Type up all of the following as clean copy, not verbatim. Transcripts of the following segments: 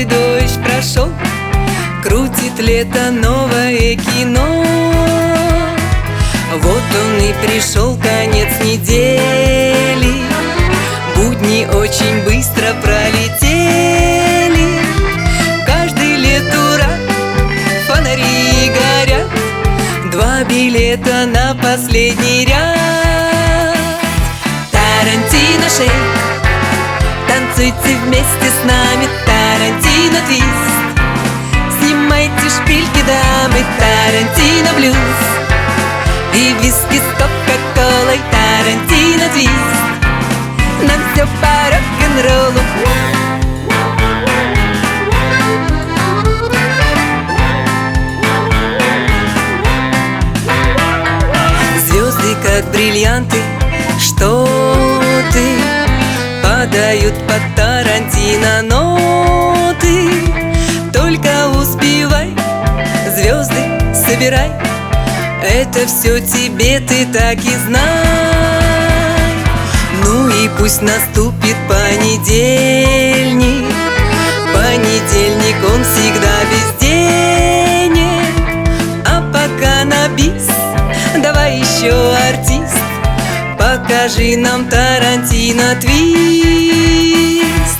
желтый дождь прошел, крутит лето новое кино. Вот он и пришел, конец недели. Будни очень быстро пролетели. Каждый лет ура, фонари горят. 2 билета на последний ряд. Тарантино шейк, танцуйте вместе с нами. Тарантино твист, снимайте шпильки, дамы. Тарантино блюз и виски с кока-колой. Тарантино твист, нам все по рок-н-роллу. Звезды, как бриллианты, что-ты падают под Тарантино ноты. Только успевай, звезды собирай. Это все тебе, ты так и знай. Ну и пусть наступит понедельник. Понедельник, он всегда безденек. А пока на бис, давай еще, артист, покажи нам Тарантино твист.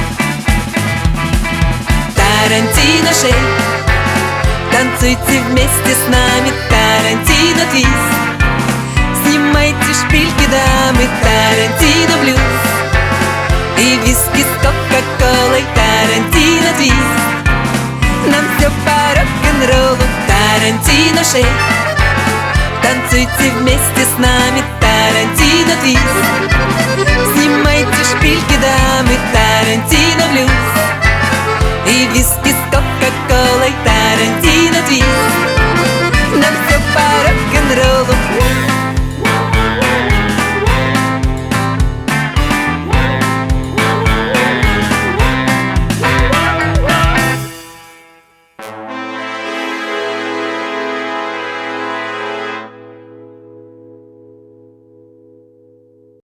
Тарантино шейк, танцуйте вместе с нами. Тарантино твист, снимайте шпильки, дамы. Тарантино блюз и виски с кока-колой. Тарантино твист, нам все по рок-н-роллу. Тарантино шейк, танцуйте вместе с нами. Тарантино твист, снимайте шпильки, дамы.